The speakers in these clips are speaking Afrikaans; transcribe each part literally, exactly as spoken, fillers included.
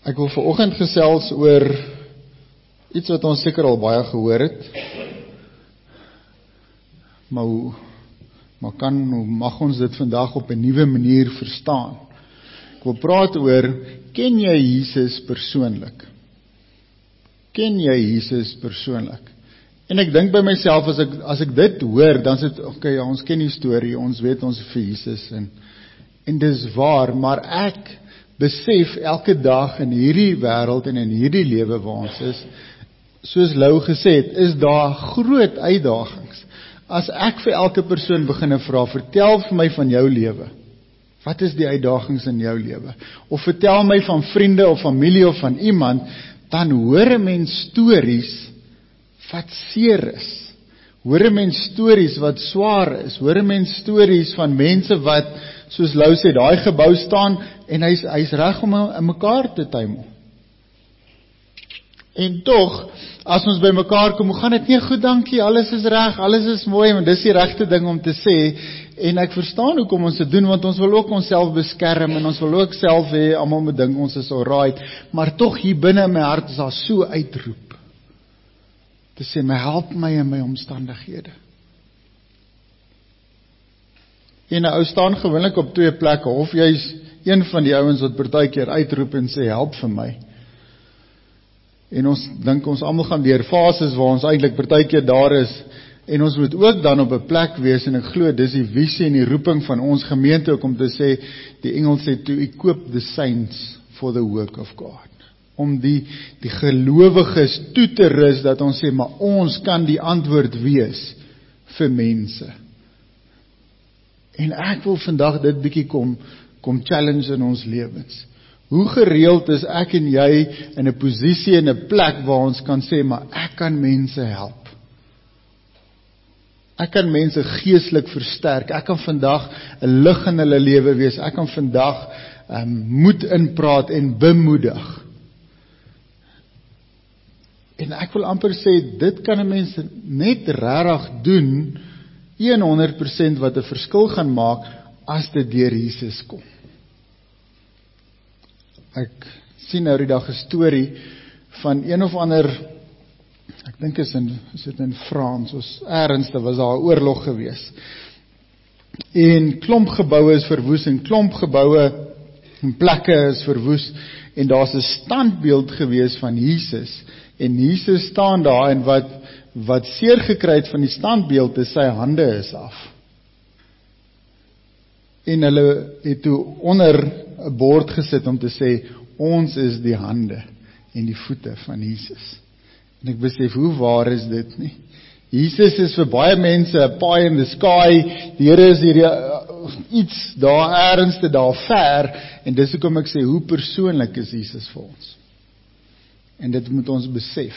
Ek wil vanoggend gesels oor iets wat ons seker al baie gehoor het. Maar hoe, maar kan, hoe mag ons dit vandag op 'n nuwe manier verstaan? Ek wil praat oor, ken jy Jesus persoonlik? Ken jy Jesus persoonlik? En ek dink by myself, as ek, as ek dit hoor, dan sê ek, oké, ja, ons ken die storie, ons weet ons vir Jesus, en, en dis waar, maar ek besef elke dag in hierdie wêreld en in hierdie lewe waar ons is, soos Lou gesê het, is daar groot uitdagings. As ek vir elke persoon begin vra, vertel vir my van jou lewe. Wat is die uitdagings in jou lewe? Of vertel my van vriende of familie of van iemand, dan hoor 'n mens stories wat seer is. Hoor 'n mens stories wat swaar is. Hoor 'n mens stories van mense wat, soos Lou sê, daai gebou staan en hy's hy's reg om in mekaar te tuimel. En tog, as ons by mekaar kom, gaan dit nie goed, dankie, alles is reg, alles is mooi, want dis die regte ding om te sê, en ek verstaan hoekom ons dit doen, want ons wil ook onsself beskerm, en ons wil ook self hê, almal moet dink ons is alright, maar tog hier binne in my hart is daar so uitroep, te sê, my help my in my omstandighede. En 'n ou staan gewoonlik op twee plekke, of jy's een van die ouens wat partykeer uitroep en sê, help vir my. En ons dink ons almal gaan deur fases waar ons eintlik partykeer daar is, en ons moet ook dan op 'n plek wees, en ek glo dis die visie en die roeping van ons gemeente ook om te sê, die Engels sê, to equip the saints for the work of God. Om die, die gelowiges toe te rus, dat ons sê, maar ons kan die antwoord wees vir mense. En ek wil vandag dit bietjie kom, kom challenge in ons lewens. Hoe gereeld is ek en jy in 'n posisie, in 'n plek waar ons kan sê, maar ek kan mense help. Ek kan mense geestelik versterk. Ek kan vandag 'n lig in hulle lewe wees. Ek kan vandag um, moed inpraat en bemoedig. En ek wil amper sê, dit kan 'n mens net regtig doen, honderd persent wat 'n verskil gaan maak, as dit deur Jesus kom. Ek sien nou die dag 'n storie van een of ander, ek dink is in, is dit in Frans, ons ernstig was daar 'n oorlog gewees. En klomp geboue is verwoes, en klomp geboue en plekke is verwoes, en daar's 'n standbeeld gewees van Jesus, en Jesus staan daar, en wat, wat seer gekry het van die standbeeld is, sy hande is af. En hulle het toe onder 'n bord gesit om te sê, ons is die hande en die voete van Jesus. En ek besef, hoe waar is dit nie? Jesus is vir baie mense 'n pie in the sky, die Here is hier uh, iets daar ernstig daar ver, en dis hoekom ek sê, hoe persoonlik is Jesus vir ons? En dit moet ons besef.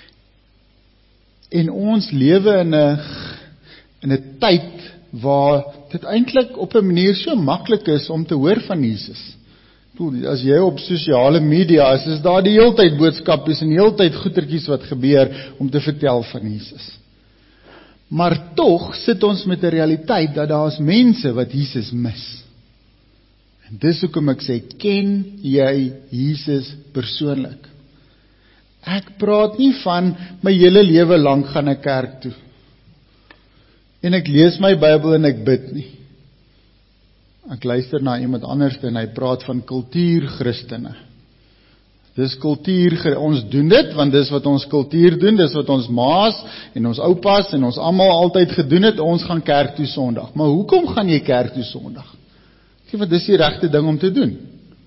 En ons lewe in 'n in 'n tyd waar dit eintlik op 'n manier so maklik is om te hoor van Jesus. As jy op sosiale media is, is daar die heeltyd boodskapies en die heeltyd goetertjies wat gebeur om te vertel van Jesus. Maar tog sit ons met 'n realiteit dat daar is mense wat Jesus mis. En dis hoekom ek sê, ken jy Jesus persoonlik? Ek praat nie van my hele lewe lank gaan ek kerk toe. En ek lees my Bybel en ek bid nie. Ek luister na iemand anders en hy praat van kultuurchristene. Dis kultuur, ons doen dit, want dis wat ons kultuur doen, dis wat ons maas en ons oupas en ons almal altyd gedoen het, ons gaan kerk toe Sondag. Maar hoekom gaan jy kerk toe Sondag? Sê, want dis die regte ding om te doen.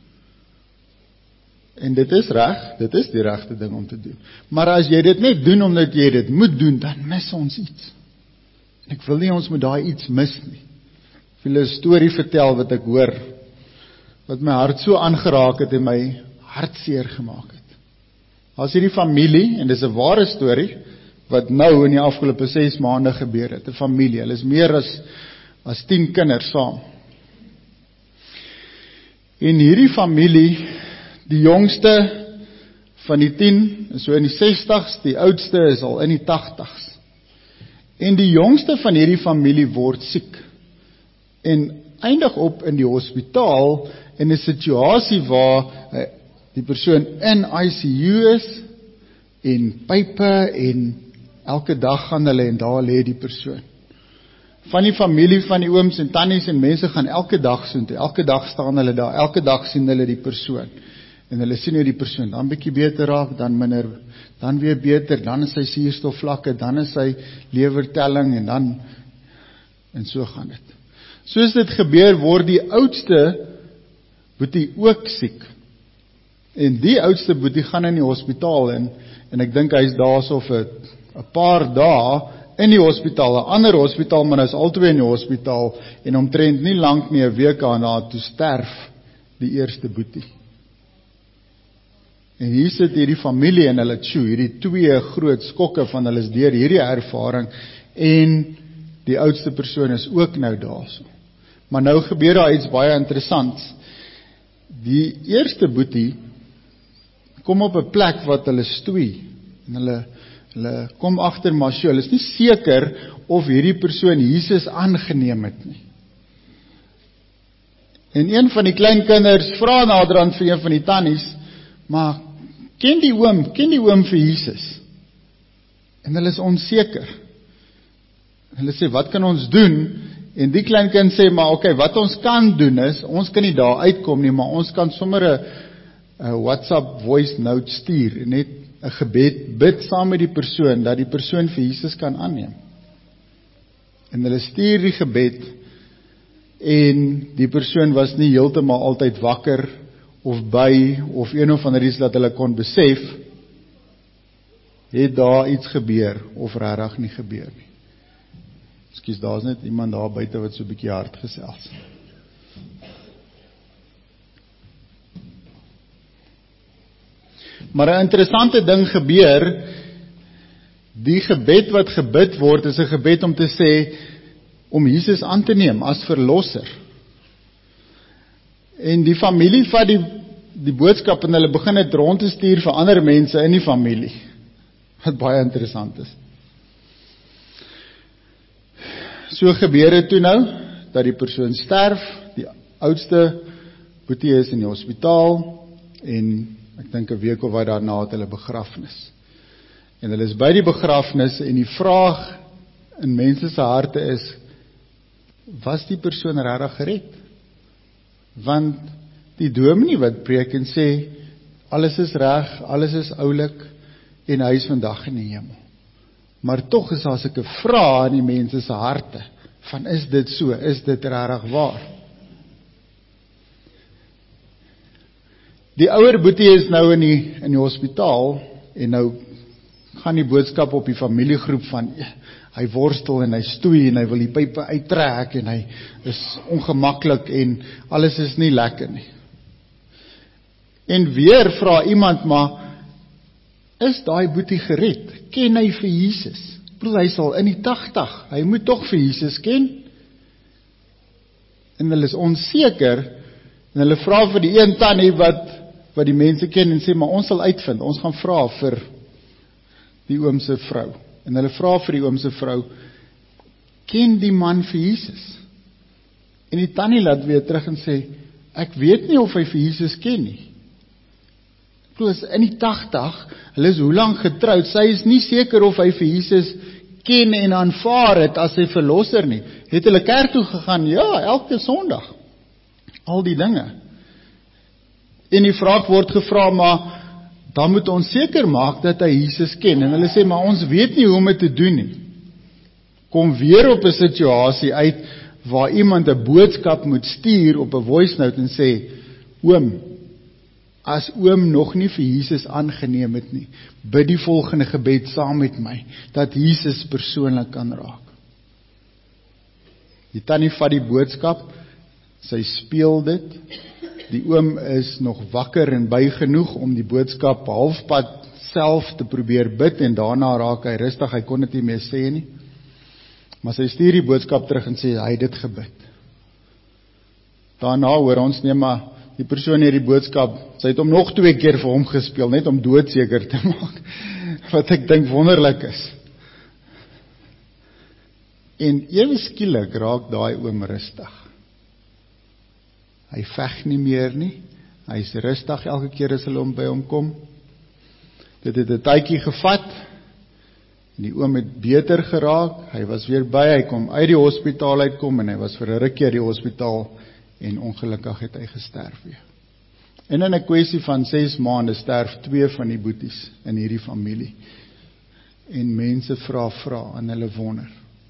En dit is reg, dit is die regte ding om te doen. Maar as jy dit net doen omdat jy dit moet doen, dan mis ons iets. En ek wil nie ons moet daai iets mis nie. Ek wil 'n storie vertel wat ek hoor, wat my hart so aangeraak het en my hartseer gemaak het. As hierdie familie, en dis 'n ware storie, wat nou in die afgelope ses maande gebeur het, 'n familie, hulle is meer as, as tien kinders saam. En hierdie familie, die jongste van die tien, is so in die sestig's, die oudste is al in die tagtig's. En die jongste van hierdie familie word siek, en eindig op in die hospitaal, in 'n situasie waar die persoon in I C U is, en pype, en elke dag gaan hulle en daar lê die persoon. Van die familie, van die ooms en tannies en mense gaan elke dag soontoe, elke dag staan hulle daar, elke dag sien hulle die persoon, en hulle sien hoe die persoon dan bietjie beter raak, dan minder, dan weer beter, dan is sy suurstofvlakke, dan is sy lewertelling, en dan, en so gaan dit. Soos dit gebeur, word die oudste boetie ook siek, en die oudste boetie gaan in die hospitaal in, en ek dink hy is daar so vir 'n paar dae, in die hospitaal, 'n ander hospitaal, maar hy is altyd in die hospitaal, en omtrent nie lank nie, 'n week daarna, toe sterf die eerste boetie. En hier sit hierdie familie en hulle tjoe, hierdie twee groot skokke van hulle is deur hierdie ervaring, en die oudste persoon is ook nou daar so. Maar nou gebeur daar iets baie interessants. Die eerste boetie kom op 'n plek wat hulle stoei, en hulle Hulle kom agter, maar sjoe, hulle is nie seker of hierdie persoon Jesus aangeneem het nie. En een van die kleinkinders vra naderhand vir een van die tannies, maar ken die oom, ken die oom vir Jesus? En hulle is onseker. Hulle sê, wat kan ons doen? En die kleinkind sê, maar oké, okay, wat ons kan doen is, ons kan nie daar uitkom nie, maar ons kan sommer 'n 'n WhatsApp voice note stuur, en net 'n gebed, bid saam met die persoon, dat die persoon vir Jesus kan aanneem. En hulle stuur die gebed, en die persoon was nie heeltemal altyd wakker, of by, of een of ander iets dat hulle kon besef, het daar iets gebeur, of regtig nie gebeur nie. Ekskuus, daar is net iemand daar buite wat so 'n bietjie hard gesels. Maar 'n interessante ding gebeur, die gebed wat gebid word, is 'n gebed om te sê, om Jesus aan te neem as verlosser. En die familie vat die, die boodskap en hulle begin dit rond te stuur vir ander mense in die familie, wat baie interessant is. So gebeur dit toe nou, dat die persoon sterf, die oudste boetie is in die hospitaal, en ek dink 'n week of wat daarna het hulle begrafnis. En hulle is by die begrafnis, en die vraag in mense se harte is, was die persoon regtig gered? Want die dominee wat preek en sê, alles is reg, alles is oulik, en hy is vandag in die hemel. Maar tog is daar sulke vrae in die mense se harte, van is dit so, is dit regtig waar? Die ouer boetie is nou in die, in die hospitaal, en nou gaan die boodskap op die familiegroep van, hy worstel en hy stoei, en hy wil die pype uittrek, en hy is ongemaklik, en alles is nie lekker nie. En weer vra iemand, maar, is daai boetie gered? Ken hy vir Jesus? Ek bedoel, hy sal in die tagtig, hy moet tog vir Jesus ken? En hulle is onseker, en hulle vra vir die een tannie wat, wat die mense ken, en sê, maar ons sal uitvind, ons gaan vra vir die oomse vrou. En hulle vra vir die oomse vrou, ken die man vir Jesus? En die tannie laat weer terug en sê, ek weet nie of hy vir Jesus ken nie. Ek bedoel, is in die tagtig, hulle is hoe lang getroud, sy is nie seker of hy vir Jesus ken en aanvaar het as sy verlosser nie. Het hulle kerk toe gegaan? Ja, elke Sondag. Al die dinge. En die vraag word gevra, maar dan moet ons seker maak dat hy Jesus ken. En hulle sê, maar ons weet nie hoe om dit te doen nie. Kom weer op 'n situasie uit, waar iemand 'n boodskap moet stuur op 'n voice note en sê, oom, as oom nog nie vir Jesus aangeneem het nie, bid die volgende gebed saam met my, dat Jesus persoonlik kan raak. Die tannie vat die boodskap, sy speel dit, die oom is nog wakker en by genoeg om die boodskap halfpad self te probeer bid, en daarna raak hy rustig, hy kon dit nie meer sê nie, maar sy stuur die boodskap terug en sê, hy het dit gebid. Daarna hoor ons, nee maar, die persoon het die boodskap, sy het hom nog twee keer vir hom gespeel, net om doodseker te maak, wat ek dink wonderlik is. En ewe skielik raak daai oom rustig. Hy veg nie meer nie, Hy is rustig elke keer as hulle om by hom kom. Dit het 'n tydjie gevat, en die oom het beter geraak, hy was weer by, hy kom uit die hospitaal uitkom, en hy was vir 'n rukkie uit die hospitaal, en ongelukkig het hy gesterf weer. En in 'n kwessie van ses maande sterf twee van die boeties in hierdie familie. En mense vra vra en hulle wonder.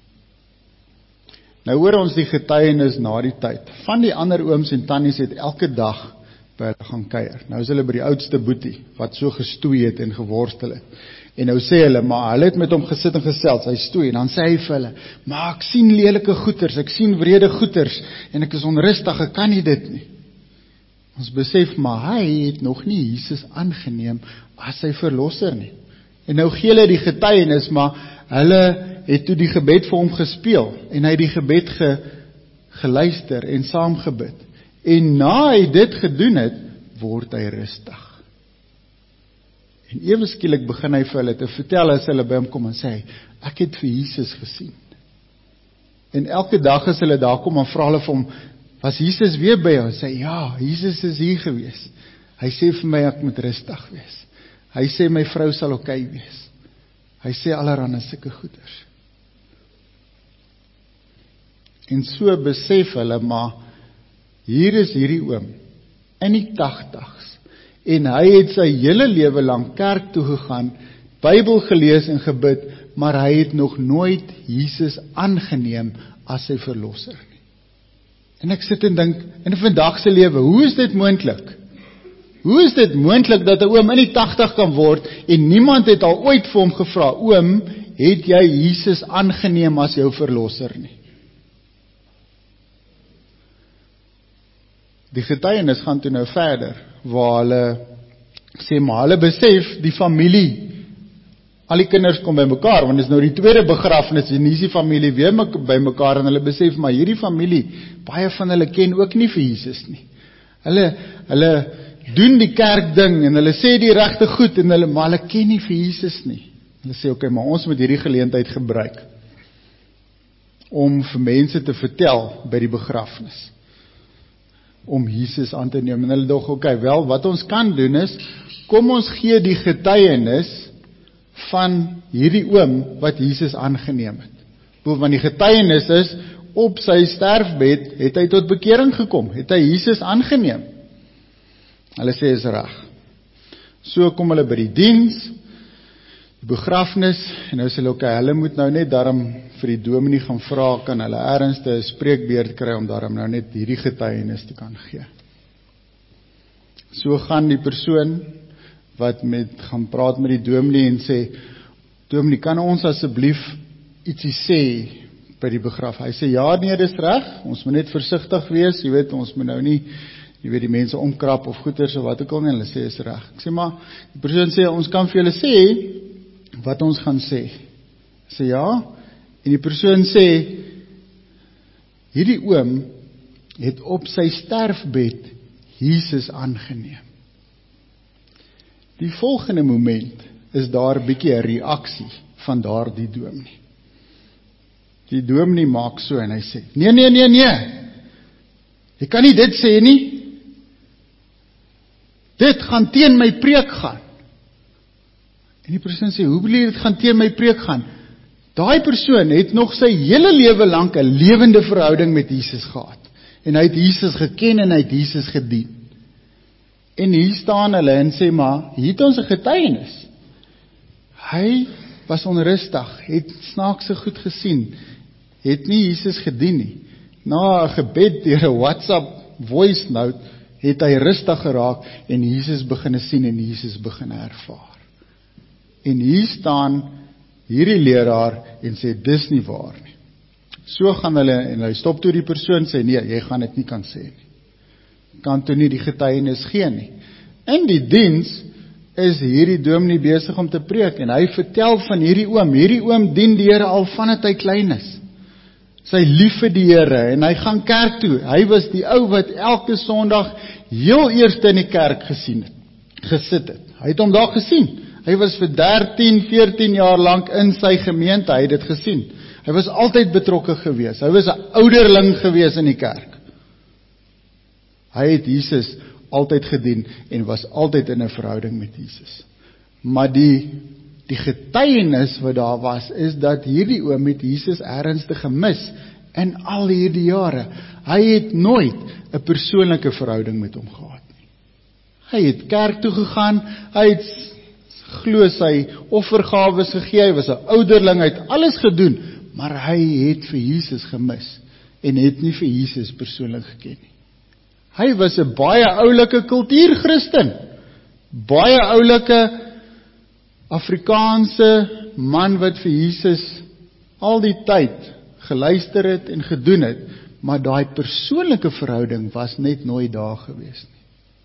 Nou hoor ons die getuienis na die tyd. Van die ander ooms en tannies het elke dag by hulle gaan kuier. Nou is hulle by die oudste boetie, wat so gestoei het en geworstel het. En nou sê hulle, maar hulle het met hom gesit en gesels, hy stoei, en dan sê hy vir hulle, maar ek sien lelike goeters, ek sien wrede goeters, en ek is onrustig, ek kan nie dit nie. Ons besef, maar hy het nog nie Jesus aangeneem as sy verlosser nie. En nou gee hulle die getuienis, maar hulle het toe die gebed vir hom gespeel, en hy het die gebed ge, geluister en saamgebid. En na hy dit gedoen het, word hy rustig. En ewe skielik begin hy vir hulle te vertel as hulle by hom kom en sê, ek het vir Jesus gesien. En elke dag as hulle daar kom en vra hulle vir hom, was Jesus weer by jou? Sê, ja, Jesus is hier gewees. Hy sê vir my, ek moet rustig wees. Hy sê, my vrou sal oké okay wees. Hy sê allerhande sulke goeders. En so besef hulle, maar hier is hierdie oom, in die tagtigs, en hy het sy hele lewe lang kerk toe gegaan, Bybel gelees en gebid, maar hy het nog nooit Jesus aangeneem as sy verlosser nie. En ek sit en dink, in vandag se lewe, hoe is dit moontlik? Hoe is dit moontlik dat 'n oom in die tagtig kan word, en niemand het al ooit vir hom gevra, oom, het jy Jesus aangeneem as jou verlosser nie? Die getuienis gaan toe nou verder, waar hulle sê, maar hulle besef, die familie, al die kinders kom by mekaar, want dit is nou die tweede begrafnis, en hier is die familie weer by mekaar, en hulle besef, maar hierdie familie, baie van hulle ken ook nie vir Jesus nie. Hulle, hulle doen die kerkding, en hulle sê die regte goed, en hulle, maar hulle ken nie vir Jesus nie. Hulle sê, oké, okay, maar ons moet hierdie geleentheid gebruik, om vir mense te vertel, by die begrafnis, om Jesus aan te neem, en hulle dog, oké, okay, wel, wat ons kan doen is, kom ons gee die getuienis van hierdie oom, wat Jesus aangeneem het. Want die getuienis is, op sy sterfbed, het hy tot bekering gekom, het hy Jesus aangeneem. Hulle sê, is reg. So kom hulle by die diens, die begrafnis, en nou sê hulle, okay, hulle moet nou net daarom vir die dominee gaan vra, kan hulle ergens 'n spreekbeurt kry, om daarom nou net hierdie getuienis te kan gee. So gaan die persoon, wat met, gaan praat met die dominee, en sê, dominee, kan ons asseblief ietsie sê, by die begraf? Hy sê, ja, nee, dis reg, ons moet net versigtig wees, jy weet, ons moet nou nie, jy weet, die mense omkrap, of goeders, of wat ook al nie, hulle sê, is reg. Ek sê, maar, die persoon sê, ons kan vir julle sê, wat ons gaan sê. Ek sê, ja, en die persoon sê, hierdie oom, het op sy sterfbed, Jesus aangeneem. Die volgende moment, is daar 'n bietjie 'n reaksie, van daar die dominee. Die dominee maak so, en hy sê, nee, nee, nee, nee, jy kan nie dit sê nie, dit gaan teen my preek gaan. En die persoon sê, hoe bedoel jy dit gaan teen my preek gaan? Daai persoon het nog sy hele lewe lank 'n lewende verhouding met Jesus gehad. En hy het Jesus geken en hy het Jesus gedien. En hier staan hulle en sê, maar hier het ons 'n getuienis. Hy was onrustig, het snaakse goed gesien, het nie Jesus gedien nie. Na 'n gebed deur 'n WhatsApp voice note, het hy rustig geraak en Jesus begin sien en Jesus begin ervaar. En hier staan hierdie leraar en sê, dis nie waar nie. So gaan hulle, en hy stop toe die persoon, sê, nee, jy gaan dit nie kan sê nie. Kan toe nie die getuienis gee nie. In die diens is hierdie dominee besig om te preek, en hy vertel van hierdie oom, hierdie oom dien die Here al vanaf hy klein is. Sy lief vir die Here, en hy gaan kerk toe. Hy was die ou wat elke Sondag heel eerste in die kerk gesien het, gesit het. Hy het hom daar gesien. Hy was vir dertien, veertien jaar lank in sy gemeente, hy het dit gesien. Hy was altyd betrokke gewees. Hy was 'n ouderling gewees in die kerk. Hy het Jesus altyd gedien en was altyd in 'n verhouding met Jesus. Maar die die getuienis wat daar was, is dat hierdie oom het Jesus ernstig gemis in al hierdie jare. Hy het nooit 'n persoonlike verhouding met hom gehad nie. Hy het kerk toe gegaan, hy het glo sy offergawes gegee, hy was 'n ouderling, hy het alles gedoen, maar hy het vir Jesus gemis en het nie vir Jesus persoonlik geken nie. Hy was 'n baie oulike kultuurchristen, baie oulike Afrikaanse man wat vir Jesus al die tyd geluister het en gedoen het, maar daai persoonlike verhouding was net nooit daar gewees nie.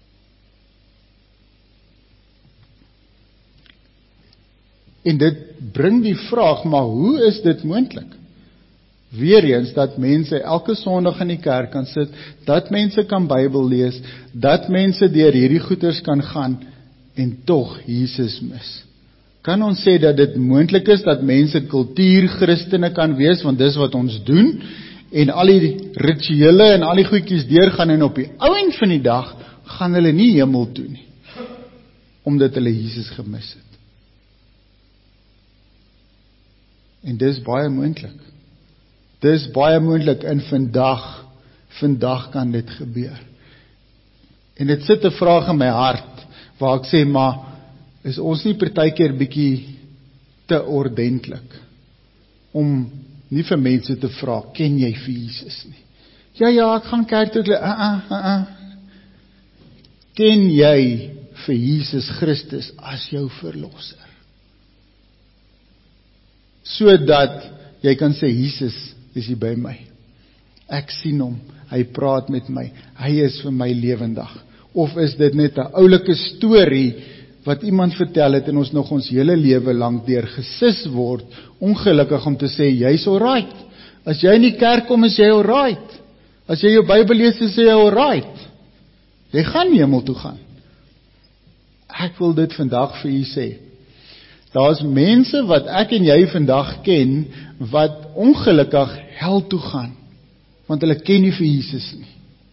En dit bring die vraag, maar hoe is dit moontlik? Weereens dat mense elke Sondag in die kerk kan sit, dat mense kan Bybel lees, dat mense deur hierdie goeters kan gaan en tog Jesus mis. Kan ons sê dat dit moontlik is dat mense kultuurchristene kan wees, want dis wat ons doen, en al die rituele en al die goedjies deurgaan, en op die ou end van die dag gaan hulle nie hemel toe nie, omdat hulle Jesus gemis het. En dis baie moontlik. Dis baie moontlik in vandag, vandag kan dit gebeur. En dit sit 'n vraag in my hart, waar ek sê, maar is ons nie partykeer bietjie te ordentlik, om nie vir mense te vra, ken jy vir Jesus nie? Ja, ja, ek gaan kerk toe, uh, uh, uh, uh. Ken jy vir Jesus Christus as jou verlosser? Sodat jy kan sê, Jesus is hier by my. Ek sien hom, hy praat met my, hy is vir my lewendig. Of is dit net 'n oulike storie wat iemand vertel het en ons nog ons hele lewe lank deur gesis word, ongelukkig om te sê, jy's alright. As jy in die kerk kom, is jy alright. As jy jou Bybel lees, is jy alright. Jy gaan nie hemel toe gaan. Ek wil dit vandag vir u sê. Daar's mense wat ek en jy vandag ken, wat ongelukkig hel toe gaan, want hulle ken nie vir Jesus nie.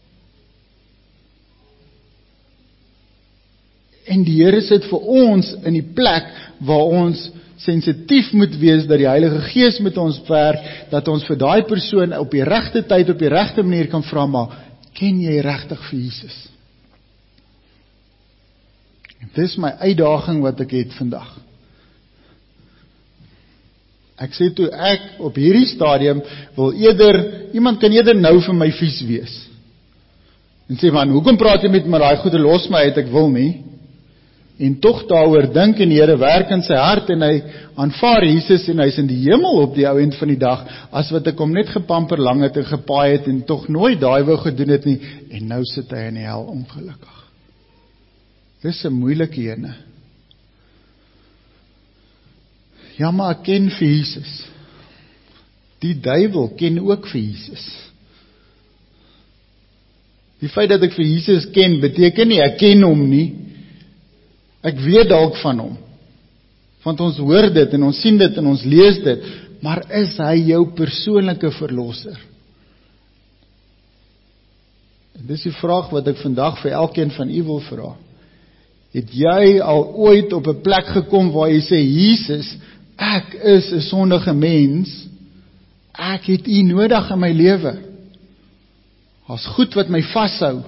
En die Here sit vir ons in die plek waar ons sensitief moet wees, dat die Heilige Gees met ons werk, dat ons vir daai persoon op die regte tyd, op die regte manier kan vra, maar ken jy regtig vir Jesus? Dit is my uitdaging wat ek het vandag. Ek sê toe ek op hierdie stadium wil eerder, iemand kan eerder nou vir my vies wees. En sê, man, hoekom praat jy met my daai goede, los my uit, ek wil nie. En tog daaroor dink en die Here werk in sy hart en hy aanvaar Jesus en hy is in die hemel op die ou end van die dag, as wat ek hom net gepamper lang het en gepaai het en tog nooit daai wou gedoen het nie, en nou sit hy in die hel ongelukkig. Dis 'n moeilike ene. Ja, maar ek ken vir Jesus. Die duiwel ken ook vir Jesus. Die feit dat ek vir Jesus ken, beteken nie, ek ken hom nie. Ek weet dalk van hom. Want ons hoor dit en ons sien dit en ons lees dit, maar is hy jou persoonlike verlosser? En dis die vraag wat ek vandag vir elkeen van u wil vra. Het jy al ooit op 'n plek gekom waar jy sê, Jesus, ek is 'n sondige mens, ek het u nodig in my lewe. Daar's goed wat my vashou.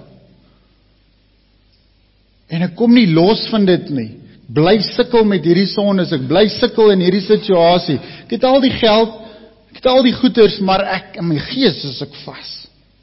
En ek kom nie los van dit nie. Bly sukkel met hierdie sondes, ek bly sukkel in hierdie situasie. Ek het al die geld, ek het al die goeders, maar ek in my gees is ek vas.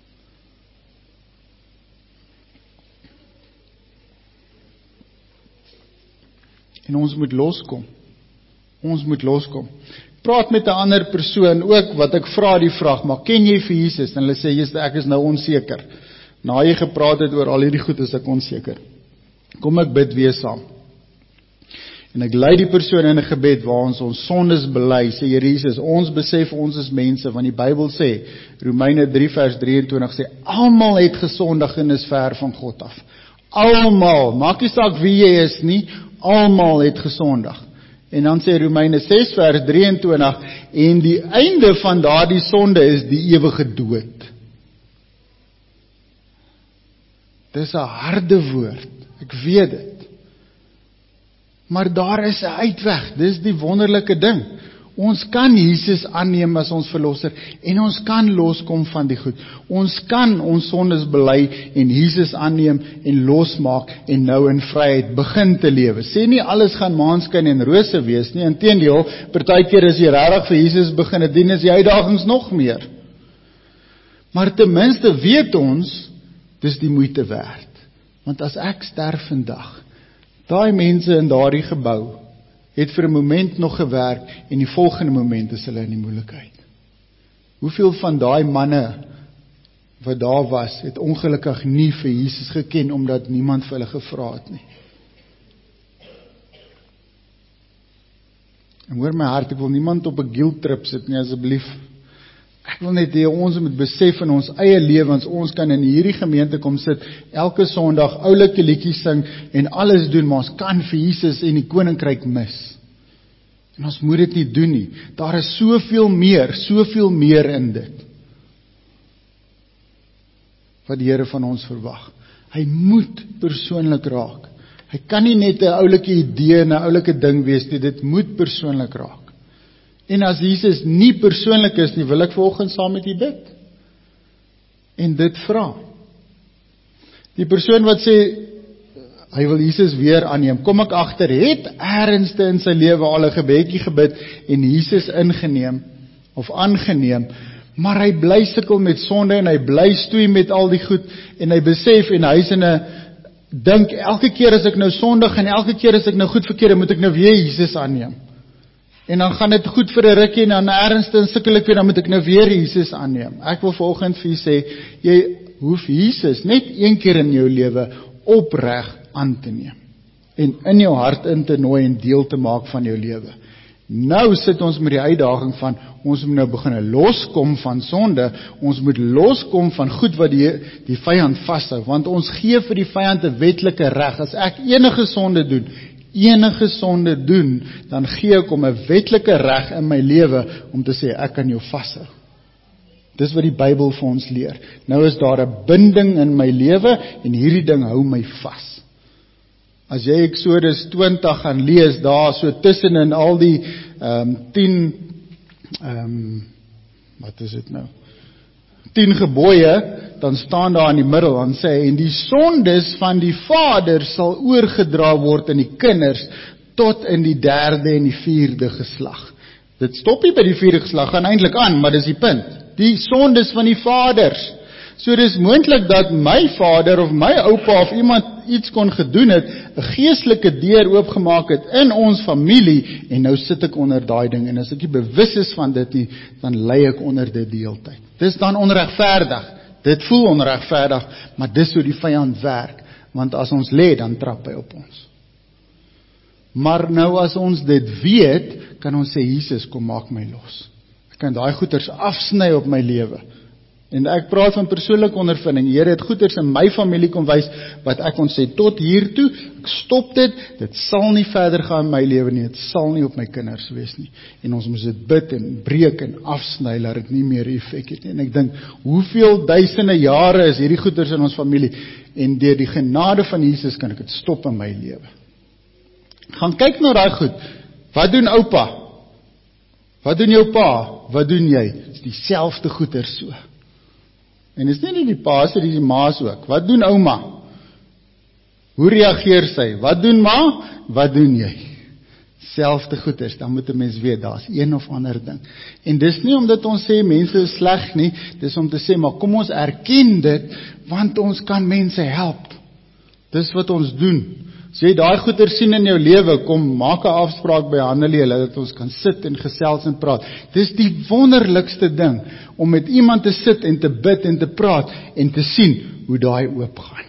En ons moet loskom. Ons moet loskom. Praat met 'n ander persoon ook, wat ek vra die vraag, maar ken jy vir Jesus? En hulle sê, Jesus, ek is nou onseker. Na jy gepraat het oor al hierdie goed, is ek onseker. Kom ek bid weer saam. En ek lei die persoon in 'n gebed waar ons ons sondes bely, sê Here Jesus, ons besef ons is mense, want die Bybel sê, Romeine drie vers drieëntwintig sê, almal het gesondig en is ver van God af. Almal, maak nie saak wie jy is nie, almal het gesondig. En dan sê Romeine ses vers drieëntwintig, en die einde van daardie sonde is die ewige dood. Dis 'n harde woord, ek weet dit. Maar daar is 'n uitweg, dis die wonderlike ding. Ons kan Jesus aanneem as ons verlosser, en ons kan loskom van die goed. Ons kan ons sondes bely, en Jesus aanneem, en losmaak, en nou in vryheid begin te lewe. Sê nie alles gaan maanskyn en rose wees nie, inteendeel, partykeer as jy regtig vir Jesus begin het dien, is die uitdagings nog meer. Maar ten minste weet ons, dis die moeite werd. Want as ek sterf vandag, daai mense in daardie gebou, het vir 'n moment nog gewerk, en die volgende moment is hulle in die moeilikheid. Hoeveel van daai manne, wat daar was, het ongelukkig nie vir Jesus geken, omdat niemand vir hulle gevra het nie. En hoor my hart, ek wil niemand op 'n guilt trip sit nie, asseblief. Ek wil net hê ons moet besef in ons eie lewens, ons kan in hierdie gemeente kom sit, elke Sondag oulike liedjies sing, en alles doen, maar ons kan vir Jesus en die koninkryk mis. En ons moet dit nie doen nie. Daar is soveel meer, soveel meer in dit, wat die Here van ons verwag. Hy moet persoonlik raak. Hy kan nie net 'n oulike idee en 'n oulike ding wees nie, dit moet persoonlik raak. En as Jesus nie persoonlik is nie, wil ek vanoggend saam met u bid. En dit vra. Die persoon wat sê, hy wil Jesus weer aanneem, kom ek agter, het ernsste in sy lewe al 'n gebedjie gebid, en Jesus ingeneem, of aangeneem, maar hy bly sukkel met sonde, en hy bly stoei met al die goed, en hy besef, en hy is in 'n, dink, elke keer as ek nou sondig, en elke keer as ek nou goed verkeer, moet ek nou weer Jesus aanneem. En dan gaan dit goed vir 'n rukkie, en dan ernstig en sukkel ek weer, dan moet ek nou weer Jesus aanneem. Ek wil vanoggend vir u sê, jy hoef Jesus net een keer in jou lewe opreg aan te neem. En in jou hart in te nooi en deel te maak van jou lewe. Nou sit ons met die uitdaging van, ons moet nou begin loskom van sonde, ons moet loskom van goed wat die, die vyand vashou, want ons gee vir die vyand 'n wetlike reg. As ek enige sonde doen, enige sonde doen, dan gee ek hom 'n wetlike reg in my lewe om te sê, ek kan jou vashou. Dis wat die Bybel vir ons leer. Nou is daar 'n binding in my lewe, en hierdie ding hou my vas. As jy Eksodus twintig gaan lees, daar so tussenin al die um, tien, um, wat is dit nou, tien gebooie, dan staan daar in die middel, dan sê hy, en die sondes van die vader sal oorgedra word in die kinders, tot in die derde en die vierde geslag. Dit stop nie by die vierde geslag, gaan eintlik aan, maar dis die punt. Die sondes van die vaders. So dis moontlik dat my vader of my oupa of iemand iets kon gedoen het, 'n geestelike deur oopgemaak het in ons familie, en nou sit ek onder daai ding, en as ek nie bewus is van dit nie, dan lê ek onder dit die hele tyd. Dis dan onregverdig. Dit voel onregverdig, maar dis hoe die vyand werk, want as ons lê, dan trap hy op ons. Maar nou as ons dit weet, kan ons sê, Jesus, kom maak my los. Ek kan daai goeters afsny op my lewe. En ek praat van persoonlike ondervinding. Here het goeters in my familie kom wys, wat ek kon sê, tot hier toe, ek stop dit, dit sal nie verder gaan in my lewe nie, dit sal nie op my kinders wees nie. En ons moet dit bid en breek en afsny, laat dit nie meer effek het nie. En ek dink, hoeveel duisende jare is hierdie goeters in ons familie, en deur die genade van Jesus kan ek dit stop in my lewe. Gaan kyk na daai goed. Wat doen oupa? Wat doen jou pa? Wat doen jy? Dis dieselfde goeters so. En dis nie net die pa's, dis die ma's ook. Wat doen ouma? Hoe reageer sy? Wat doen ma? Wat doen jy? Selfde goeders, dan moet 'n mens weet, daar's een of ander ding. En dis nie omdat ons sê mense is sleg nie, dis om te sê, maar kom ons erken dit, want ons kan mense help. Dis wat ons doen. As jy daai goeie sien in jou lewe, kom maak 'n afspraak by Hannelie, dat ons kan sit en gesels en praat. Dis die wonderlikste ding, om met iemand te sit en te bid en te praat, en te sien hoe daai oopgaan.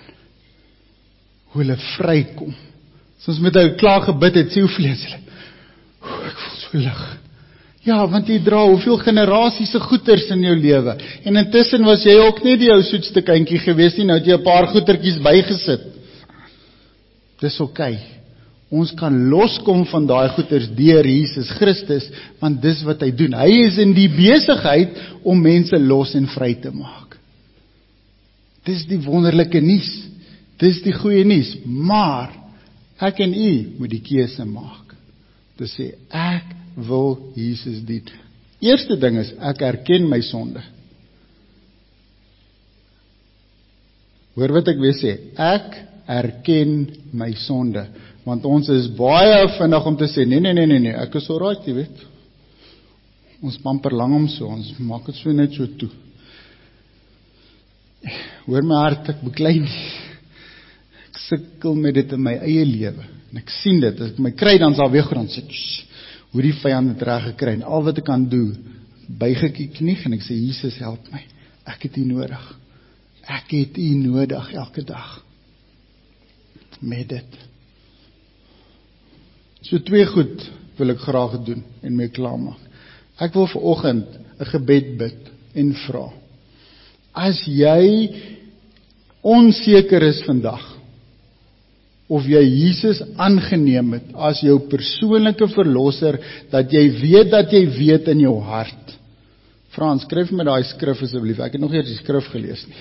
Hoe hulle vrykom. Soos met hy klaar gebid het, sê hoeveel is hulle? Ek voel so lig. Ja, want jy dra hoeveel generasies se goeders in jou lewe. En intussen was jy ook nie die ou soetste kindjie gewees nie, nou het jy 'n paar goetertjies bygesit. Dis oké. Ons kan loskom van daai goeders deur Jesus Christus, want dis wat hy doen. Hy is in die besigheid om mense los en vry te maak. Dis die wonderlike nuus. Dis die goeie nuus, maar ek en u moet die keuse maak. Te sê, ek wil Jesus dien. Eerste ding is, ek erken my sonde. Hoor wat ek weer sê, ek erken my sonde. Want ons is baie vinnig om te sê, nee, nee, nee, nee, nee, ek is alright, jy weet. Ons pamper lang om so, ons maak het so net so toe. Hoor my hart, ek beklei nie. Ek sukkel met dit in my eie lewe. En ek sien dit, as ek my kry, dan sal weer grond sê, hoe die vyand het reg gekry, en al wat ek kan doen, buig ek die knie, en ek sê, Jesus help my, ek het u nodig. Ek het u nodig, elke dag. Met dit. So twee goed wil ek graag doen, en mee klaarmaak. Ek wil vanoggend 'n gebed bid, en vra, as jy onseker is vandag, of jy Jesus aangeneem het as jou persoonlike verlosser, dat jy weet dat jy weet in jou hart. Frans, skryf my daai skrif asseblief, ek het nog eers die skrif gelees nie.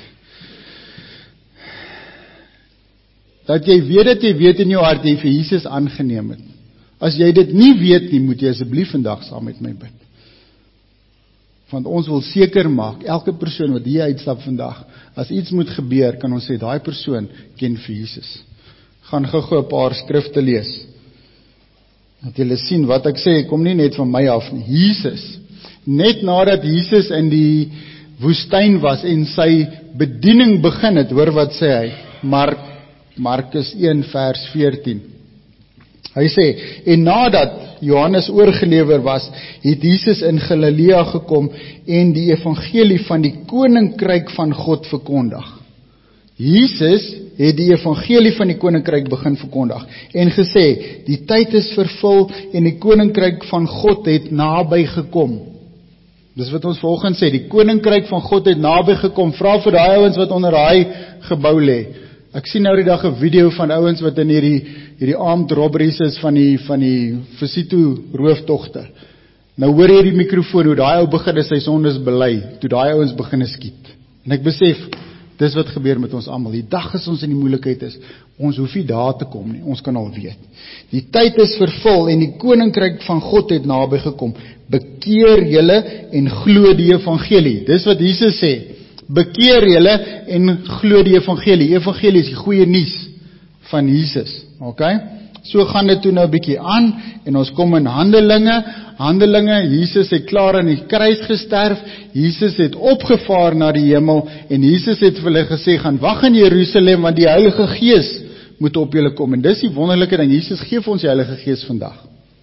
Dat jy weet dat jy weet in jou hart, jy vir Jesus aangeneem het. As jy dit nie weet nie, moet jy asseblief vandag saam met my bid. Want ons wil seker maak, elke persoon wat hier uitstap vandag, as iets moet gebeur, kan ons sê, daai persoon ken vir Jesus. Gaan gou-gou 'n paar skrifte lees. Dat julle sien, wat ek sê, kom nie net van my af nie. Jesus, net nadat Jesus in die woestyn was, en sy bediening begin het, hoor wat sê hy, Mark, Markus een vers veertien. Hy sê, en nadat Johannes oorgelewer was, het Jesus in Galilea gekom, en die evangelie van die koninkryk van God verkondig. Jesus het die evangelie van die koninkryk begin verkondig, en gesê, die tyd is vervul, en die koninkryk van God het naby gekom. Dis wat ons vanoggend sê, die koninkryk van God het naby gekom. Vra vir daai ouens wat onder daai gebou lê. Ek sien nou die dag 'n video van ouens wat in hierdie hierdie armed robberies is van die van die Visito rooftogte. Nou hoor jy die mikrofoon hoe daai ou begin sy sondes bely, toe daai ouens begin skiet. En ek besef, dis wat gebeur met ons almal. Die dag as ons in die moeilikheid is, ons hoef nie daar te kom nie, ons kan al weet. Die tyd is vervul en die koninkryk van God het naby gekom. Bekeer julle en glo die evangelie. Dis wat Jesus sê. Bekeer julle en glo die evangelie. Evangelie is die goeie nuus van Jesus. Okay? So gaan dit toe nou 'n bietjie aan en ons kom in Handelinge. Handelinge, Jesus het klaar aan die kruis gesterf. Jesus het opgevaar na die hemel en Jesus het vir hulle gesê, gaan wag in Jerusalem want die Heilige Gees moet op julle kom. En dis die wonderlike ding, Jesus gee vir ons die Heilige Gees vandag.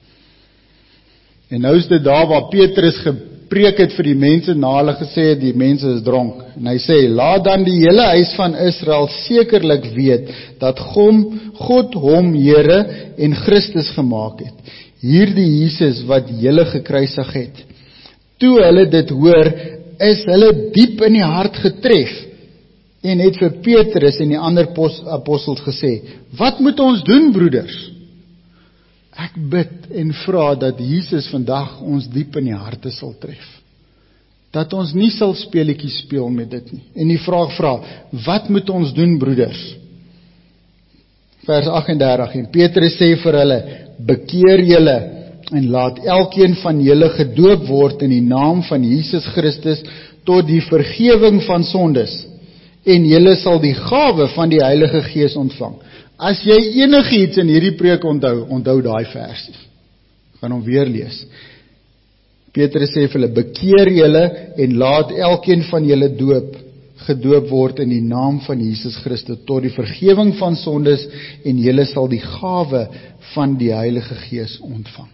En nou is dit daar waar Petrus gepreek het vir die mense, na hulle gesê het, die mense is dronk. En hy sê, laat dan die hele huis van Israel sekerlik weet, dat God hom Here en Christus gemaak het. Hierdie Jesus wat julle gekruisig het. Toe hulle dit hoor, is hulle diep in die hart getref, en het vir Petrus en die ander apostels gesê, wat moet ons doen, broeders? Ek bid en vra dat Jesus vandag ons diep in die harte sal tref. Dat ons nie sal speletjies speel met dit nie. En die vraag vra, wat moet ons doen, broeders? Vers agt en dertig, en Petrus sê vir hulle, bekeer julle en laat elkeen van julle gedoop word in die naam van Jesus Christus tot die vergewing van sondes, en julle sal die gawe van die Heilige Gees ontvang. As jy enigiets in hierdie preek onthou, onthou daai versie. Gaan hom weer lees. Petrus sê vir hulle, bekeer julle en laat elkeen van julle doop, gedoop word in die naam van Jesus Christus tot die vergewing van sondes en julle sal die gawe van die Heilige Gees ontvang.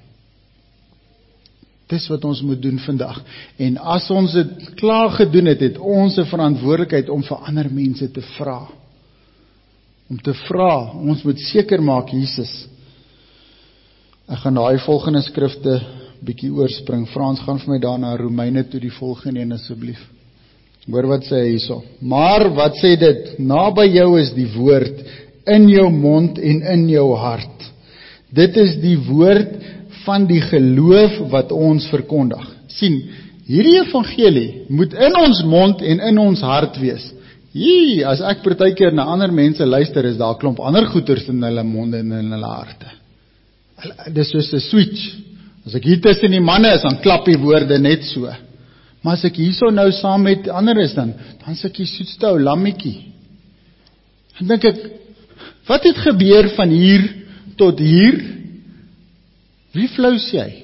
Dis wat ons moet doen vandag. En as ons dit klaar gedoen het, het ons 'n verantwoordelikheid om vir ander mense te vra. Om te vra, ons moet seker maak, Jesus. Ek gaan daai volgende skrifte bietjie oorspring. Frans, gaan vir my daarna Romeine toe die volgende een asseblief. Hoor wat sê hy hierso. Maar wat sê dit? Naby jou is die woord, in jou mond en in jou hart. Dit is die woord van die geloof wat ons verkondig. Sien, hierdie evangelie moet in ons mond en in ons hart wees. Jee, as ek partykeer na ander mense luister, is daar 'n klomp ander goeters in hulle monde en in hulle harte. Dis soos 'n switch. As ek hier tussen die manne is, dan klap die woorde net so. Maar as ek hierso nou saam met ander is, dan, dan is ek die soetste ou lammetjie. Dan dink ek, wat het gebeur van hier tot hier? Wie flous jy?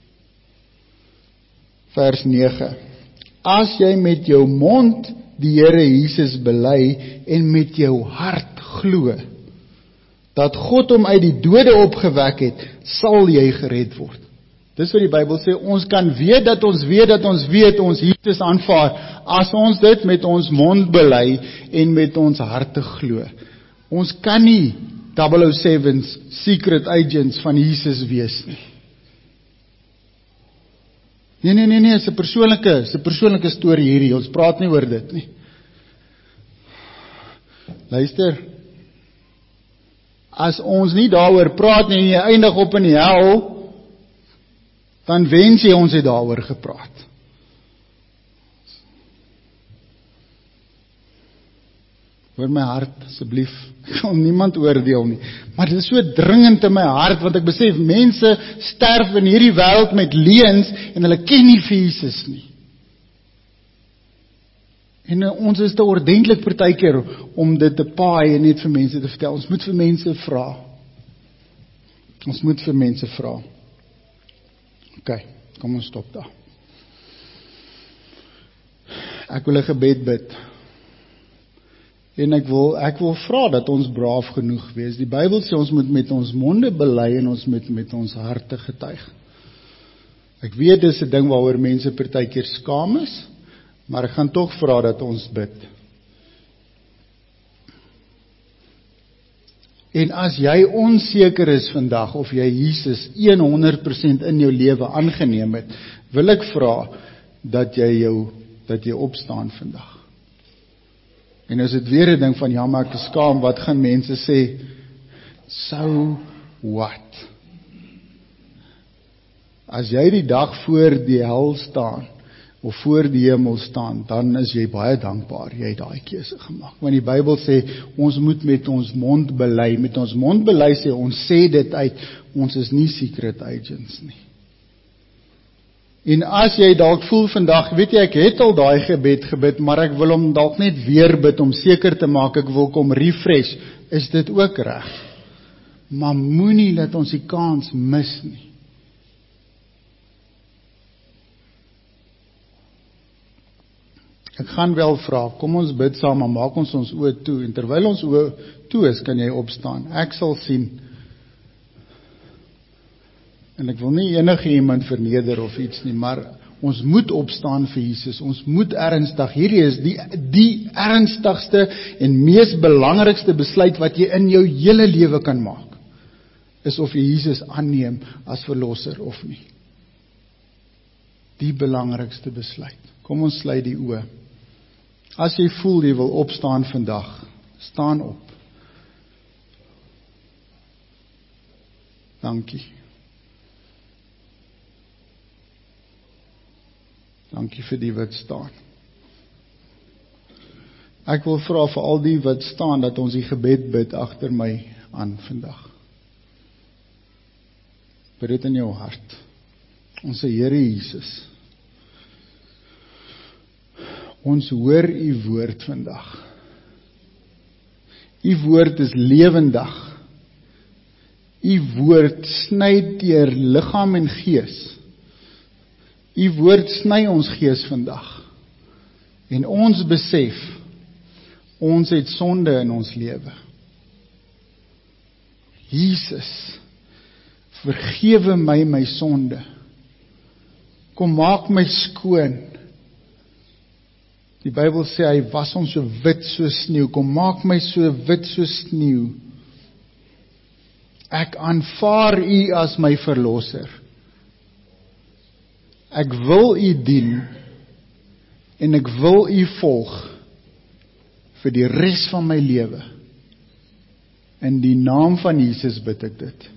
Vers nege. As jy met jou mond die Here Jesus bely en met jou hart glo dat God hom uit die dode opgewek het, sal jy gered word. Dis wat die Bybel sê, ons kan weet dat ons weet dat ons weet ons Jesus aanvaar, as ons dit met ons mond bely en met ons harte glo. Ons kan nie double oh seven's secret agents van Jesus wees nie. Nee, nee, nee, nee, is 'n persoonlike, is 'n persoonlike storie hierdie, ons praat nie oor dit nie. Luister, as ons nie daaroor praat nie en jy eindig op in die hel, dan wens jy ons het daaroor gepraat. Hoor my hart, asseblief, ek wil niemand oordeel nie, maar dit is so dringend in my hart, want ek besef, mense sterf in hierdie wêreld met leuns, en hulle ken nie vir Jesus nie. En uh, ons is te ordentlik partykeer om dit te paai en net vir mense te vertel. Ons moet vir mense vra. Ons moet vir mense vra. Ok, kom ons stop daar. Ek wil 'n gebed bid. En ek wil, ek wil vra dat ons braaf genoeg wees. Die Bybel sê ons moet met ons monde bely en ons moet met ons harte getuig. Ek weet dis 'n ding waaroor mense partykeer skaam is, maar ek gaan tog vra dat ons bid. En as jy onseker is vandag of jy Jesus honderd persent in jou lewe aangeneem het, wil ek vra dat jy jou dat jy opstaan vandag. En as dit weer 'n ding van, ja, maar ek is skaam, wat gaan mense sê? So what? As jy die dag voor die hel staan, of voor die hemel staan, dan is jy baie dankbaar, jy het daai keuse gemaak. Want die Bybel sê, ons moet met ons mond bely, met ons mond bely sê, ons sê dit uit, ons is nie secret agents nie. En as jy dalk voel vandag, weet jy, ek het al daai gebed gebid, maar ek wil hom dalk net weer bid, om seker te maak, ek wil kom refresh, is dit ook reg. Maar moenie dat ons die kans mis nie. Ek gaan wel vra, kom ons bid saam, maar maak ons ons oë toe, en terwyl ons oë toe is, kan jy opstaan. Ek sal sien. En ek wil nie enige iemand verneder of iets nie, maar ons moet opstaan vir Jesus, ons moet ernstig, hierdie is die, die ernstigste en mees belangrikste besluit wat jy in jou hele lewe kan maak, is of jy Jesus aanneem as verlosser of nie. Die belangrikste besluit. Kom ons sluit die oë. As jy voel jy wil opstaan vandag, staan op. Dankie. Dankie vir die wat staan. Ek wil vra vir al die wat staan, dat ons die gebed bid agter my aan vandag. Bid dit in jou hart. Ons Here Jesus, ons hoor u woord vandag. U woord is lewendig. U woord sny deur liggaam en gees. U woord sny ons gees vandag. En ons besef, ons het sonde in ons lewe. Jesus, vergewe my my sonde. Kom maak my skoon. Die Bybel sê hy was ons so wit so sneeu. Kom maak my so wit so sneeu. Ek aanvaar u as my verlosser. Ek wil u dien en ek wil u volg vir die res van my lewe. In die naam van Jesus bid ek dit.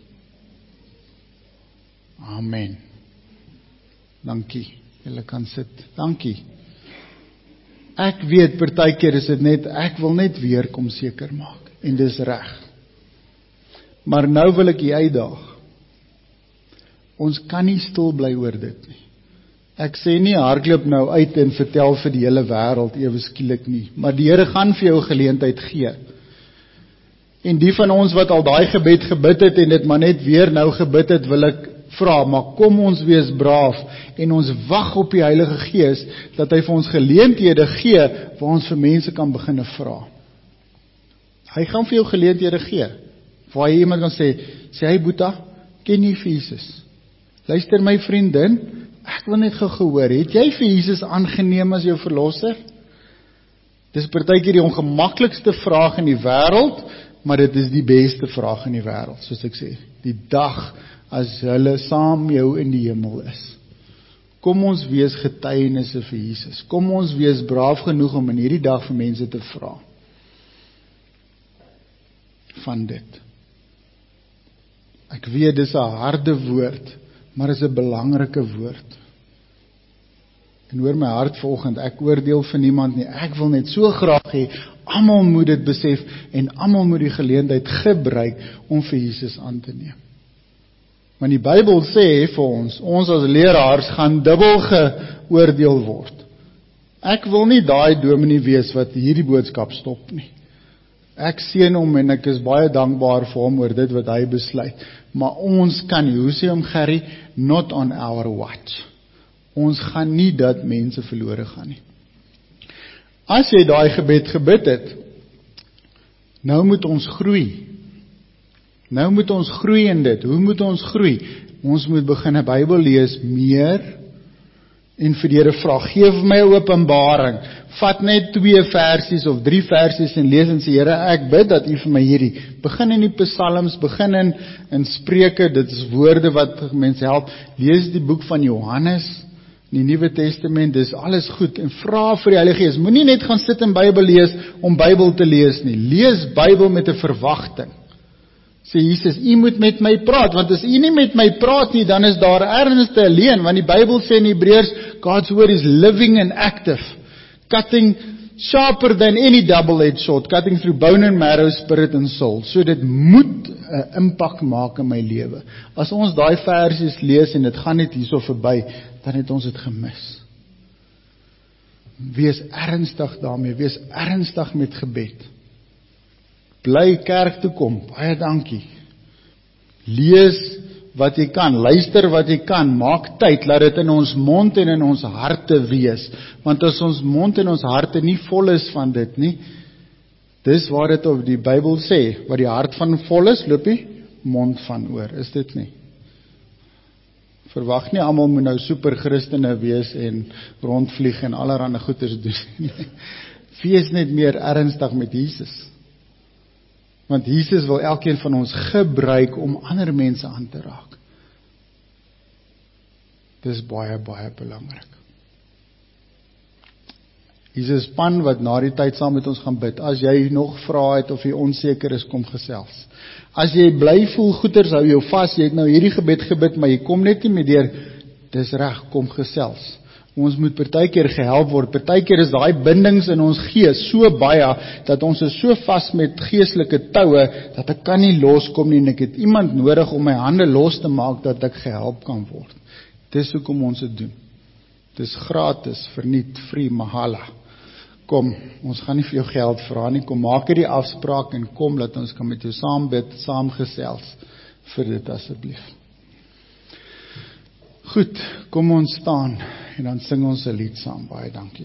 Amen. Dankie. Julle kan sit. Dankie. Ek weet, partykeer is dit net, ek wil net weer kom seker maak, en dis reg. Maar nou wil ek jy uitdaag. Ons kan nie stil bly oor dit nie. Ek sê nie hardloop nou uit en vertel vir die hele wêreld ewe skielik nie, maar die Here gaan vir jou 'n geleentheid gee. En die van ons wat al daai gebed gebid het en dit maar net weer nou gebid het, wil ek vra, maar kom ons wees braaf en ons wag op die Heilige Gees dat hy vir ons geleenthede gee waar ons vir mense kan begin vra. Hy gaan vir jou geleenthede gee. Waar jy iemand kan sê, sê hy Boeta, ken jy vir Jesus? Luister my vriendin, ek wil net gou gehoor, het jy vir Jesus aangeneem as jou verlosser? Dis partykeer die ongemaklikste vraag in die wêreld, maar dit is die beste vraag in die wêreld, soos ek sê. Die dag as hulle saam jou in die hemel is. Kom ons wees getuienisse vir Jesus. Kom ons wees braaf genoeg om in hierdie dag vir mense te vra. Van dit. Ek weet dis 'n harde woord, maar is 'n belangrike woord. En hoor my hart vanoggend, ek oordeel vir niemand nie, ek wil net so graag hê, almal moet dit besef, en almal moet die geleentheid gebruik, om vir Jesus aan te neem. Want die Bybel sê vir ons, ons as leraars gaan dubbel geoordeel word. Ek wil nie daai dominee wees wat hierdie boodskap stop nie. Ek seën hom en ek is baie dankbaar vir hom oor dit wat hy besluit. Maar ons kan nie, hoe sê hom Gerry, not on our watch. Ons gaan nie dat mense verlore gaan nie. As jy daai gebed gebid het, nou moet ons groei. Nou moet ons groei in dit. Hoe moet ons groei? Ons moet begin 'n Bybel lees meer en vir die Here vra, gee vir my 'n openbaring. Vat net twee versies of drie versies en lees en sê, Here, ek bid dat U vir my hierdie. Begin in die Psalms, begin in, in Spreuke, dit is woorde wat mense help. Lees die boek van Johannes, die Nuwe Testament, dis alles goed. En vra vir die Heilige Gees. Moenie net gaan sit en Bybel lees om Bybel te lees nie. Lees Bybel met 'n verwagting. Sê Jesus, U moet met my praat, want as U nie met my praat nie, dan is daar ernstige alleen, want die Bybel sê in Hebreërs, God's word is living and active, cutting sharper than any double-edged sword, cutting through bone and marrow, spirit and soul. So dit moet 'n impak maak in my lewe. As ons daai versies lees en dit gaan net hierso verby, dan het ons dit gemis. Wees ernstig daarmee, wees ernstig met gebed. Bly kerk toe kom, baie dankie. Lees wat jy kan, luister wat jy kan, maak tyd, laat dit in ons mond en in ons harte wees. Want as ons mond en ons harte nie vol is van dit nie, dis waar dit op die Bybel sê, wat die hart van vol is, loop die mond van oor, is dit nie? Verwag nie, almal moet nou super Christene wees en rondvlieg en allerhande goeders doen nie. Wees net meer ernstig met Jesus. Want Jesus wil elkeen van ons gebruik om ander mense aan te raak. Dis baie, baie belangrik. Hier is 'n span wat na die tyd saam met ons gaan bid. As jy nog vra het of jy onseker is, kom gesels. As jy bly voel goeters hou jou vas, jy het nou hierdie gebed gebid, maar jy kom net nie meer deur, dis reg, kom gesels. Ons moet partykeer gehelp word. Partykeer is daai bindings in ons gees so baie dat ons is so vas met geestelike toue dat ek kan nie loskom nie en ek het iemand nodig om my hande los te maak dat ek gehelp kan word. Dis hoekom ons dit doen. Dis gratis, verniet, free, mahala. Kom, ons gaan nie vir jou geld vra nie. Kom, maak hierdie afspraak en kom dat ons kan met jou saam bid, saam gesels vir dit asseblief. Goed, kom ons staan en dan sing ons 'n lied saam. Baie dankie.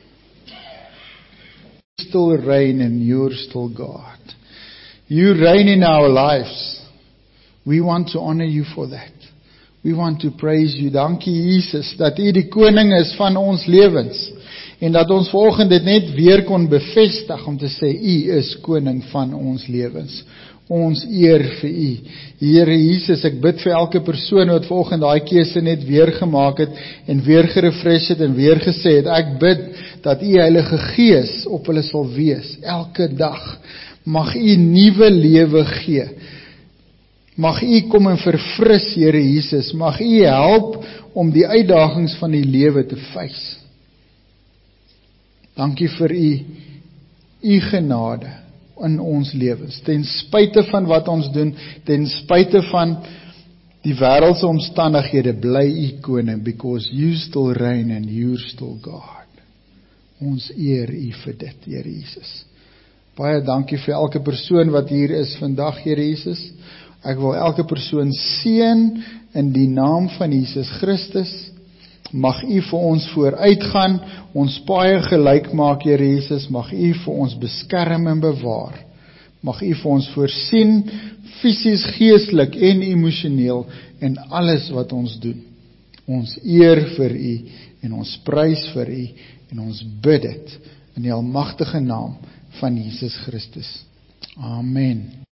You still reign and you're still God. You reign in our lives. We want to honor you for that. We want to praise you. Dankie Jesus dat U die koning is van ons lewens en dat ons vanoggend dit net weer kon bevestig om te sê U is koning van ons lewens. Ons eer vir U. Here Jesus, ek bid vir elke persoon wat vanoggend daai keuse net weer gemaak het en weer gerefresh het en weer gesê het, ek bid dat U Heilige Gees op hulle sal wees, elke dag. Mag U nuwe lewe gee. Mag U kom en verfris, Here Jesus. Mag U help om die uitdagings van die lewe te face. Dankie vir u, u genade in ons lewens, ten spyte van wat ons doen, ten spyte van die wêreldse omstandighede, bly u koning, because you still reign and you're still God. Ons eer u vir dit, Here Jesus. Baie dankie vir elke persoon wat hier is vandag, Here Jesus. Ek wil elke persoon seën in die naam van Jesus Christus. Mag u vir ons vooruitgaan, ons paaie gelyk maak, Here Jesus. Mag u vir ons beskerm en bewaar. Mag u vir ons voorsien, fisies, geestelik en emosioneel, en alles wat ons doen. Ons eer vir u, en ons prys vir u, en ons bid dit in die almagtige naam van Jesus Christus. Amen.